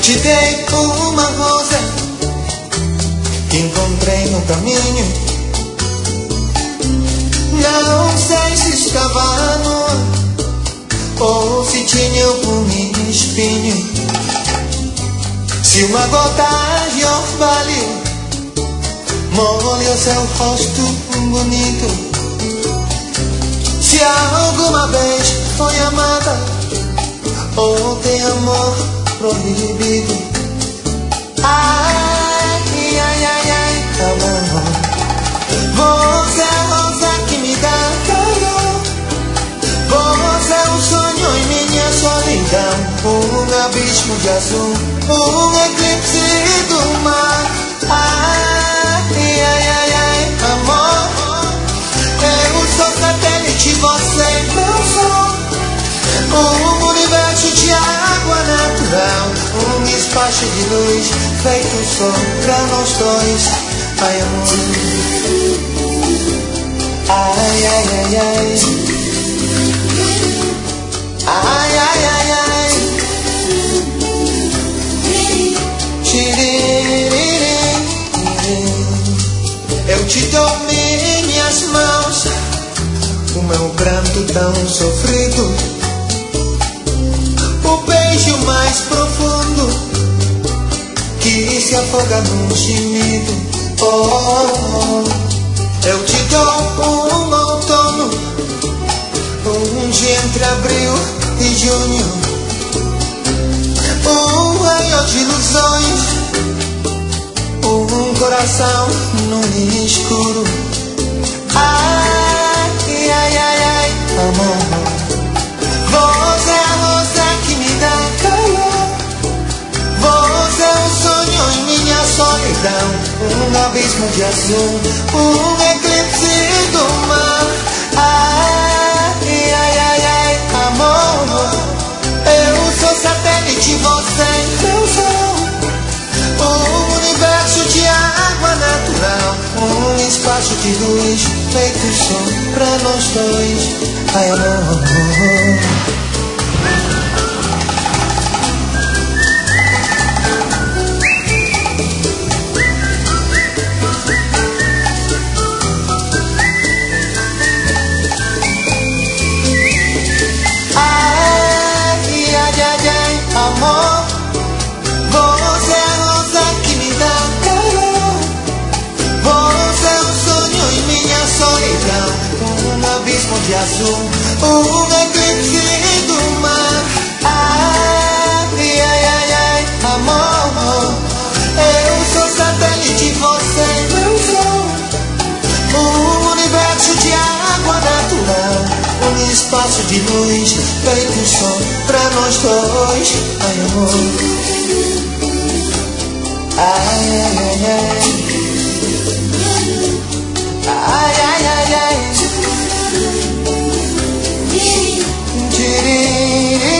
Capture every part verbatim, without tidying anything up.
te dei uma rosa que encontrei no caminho. Não sei se estava nua ou se tinha algum espinho. Se uma gota de orvalho molha o seu rosto bonito, se alguma vez foi amada ou tem amor proibido. Ai, ai, ai, ai, amor, você é a rosa que me dá calor. Você é um sonho em minha solidão, um abismo de azul, um eclipse do mar. Ai, ai, ai, ai, amor, eu sou satélite, você é meu sol. Um universo de água natural, um espaço de luz feito só pra nós dois. Ai, amor, ai, ai, ai, ai, ai, ai, ai, ai, eu te dou minhas mãos, o meu pranto tão sofrido, o beijo mais profundo que se afoga num gemido. Oh, oh, eu te dou um outono, um dia entre abril e junho, um raio de ilusões, um coração no escuro. Ai, ai, ai, ai, amor, você é a rosa que me dá calor. Você é um sonho em minha solidão, um abismo de azul, um eclipse do mar. Ai, ai, ai, ai, amor, eu sou satélite, você é meu sol. Um universo de água natural, um espaço de luz feito só pra nós dois. Ai, amor, amor, você é a rosa que me dá calor. Você é um sonho em minha solidão, um abismo de azul, um eclipse do mar. Ai, ai, ai, ai, amor, eu sou satélite, você é meu sol. Um universo de água natural, um espaço de luz feito só pra nós dois. Ai, amor, ai, ai, ai, ai, ai, ai, ai, ai,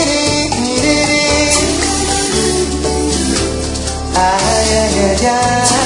ai, ai, ai, ai.